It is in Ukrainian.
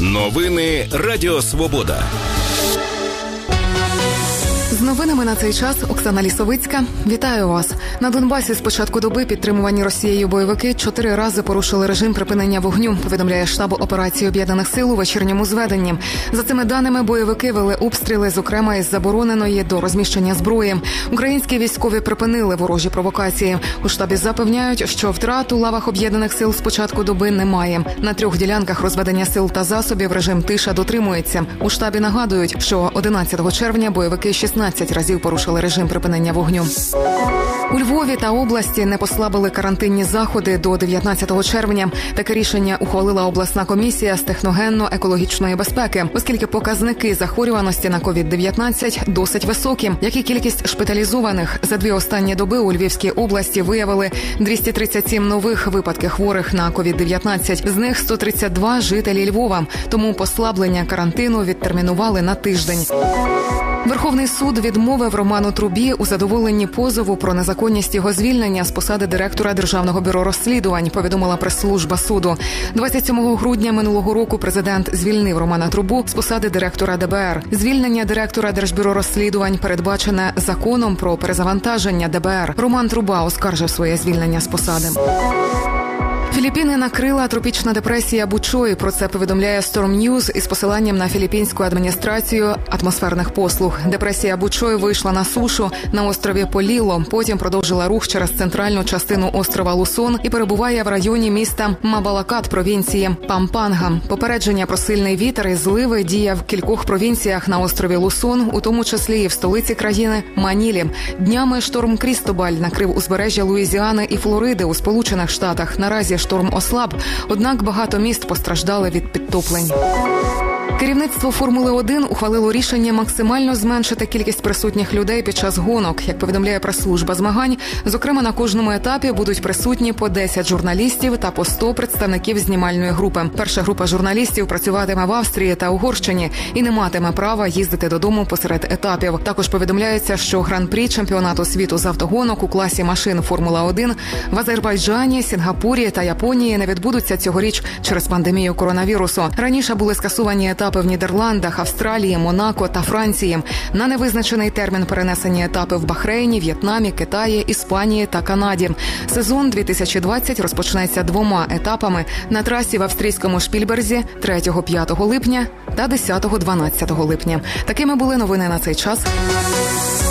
Новини Радіо Свобода. З новинами на цей час Оксана Лісовицька. Вітаю вас. На Донбасі з початку доби підтримувані Росією бойовики 4 рази порушили режим припинення вогню, повідомляє штаб операції Об'єднаних сил у вечірньому зведенні. За цими даними, бойовики вели обстріли, зокрема із забороненої до розміщення зброї. Українські військові припинили ворожі провокації. У штабі запевняють, що втрат у лавах Об'єднаних сил з початку доби немає. На 3 ділянках розведення сил та засобів режим тиша дотримується. У штабі нагадують, що 11 червня бойовики 16 разів порушили режим припинення вогню. У Львові та області не послабили карантинні заходи до 19 червня. Таке рішення ухвалила обласна комісія з техногенно-екологічної безпеки, оскільки показники захворюваності на COVID-19 досить високі, як і кількість шпиталізованих. За 2 останні доби у Львівській області виявили 237 нових випадків хворих на COVID-19. З них 132 – жителі Львова. Тому послаблення карантину відтермінували на тиждень. Верховний суд відмовив Роману Трубі у задоволенні позову про незаконність його звільнення з посади директора Державного бюро розслідувань, повідомила прес-служба суду. 27 грудня минулого року президент звільнив Романа Трубу з посади директора ДБР. Звільнення директора Держбюро розслідувань передбачене законом про перезавантаження ДБР. Роман Труба оскаржив своє звільнення з посади. Філіппіни накрила тропічна депресія Бучой. Про це повідомляє Storm News із посиланням на філіппінську адміністрацію атмосферних послуг. Депресія Бучой вийшла на сушу на острові Поліло, потім продовжила рух через центральну частину острова Лусон і перебуває в районі міста Мабалакат провінції Пампанга. Попередження про сильний вітер і зливи діє в кількох провінціях на острові Лусон, у тому числі і в столиці країни Манілі. Днями шторм Крістобаль накрив узбережжя Луїзіани і Флориди у Сполучених Штатах. Наразі шторм ослаб, однак багато міст постраждали від підтоплень. Керівництво Формули-1 ухвалило рішення максимально зменшити кількість присутніх людей під час гонок. Як повідомляє прес-служба змагань, зокрема на кожному етапі будуть присутні по 10 журналістів та по 100 представників знімальної групи. Перша група журналістів працюватиме в Австрії та Угорщині і не матиме права їздити додому посеред етапів. Також повідомляється, що гран-прі чемпіонату світу з автогонок у класі машин Формула-1 в Азербайджані, Сінгапурі та Японії не відбудуться цьогоріч через пандемію коронавірусу. Раніше були скасовані етапи в Нідерландах, Австралії, Монако та Франції. На невизначений термін перенесені етапи в Бахрейні, В'єтнамі, Китаї, Іспанії та Канаді. Сезон 2020 розпочнеться 2 етапами на трасі в австрійському Шпільберзі 3-5 липня та 10-12 липня. Такими були новини на цей час.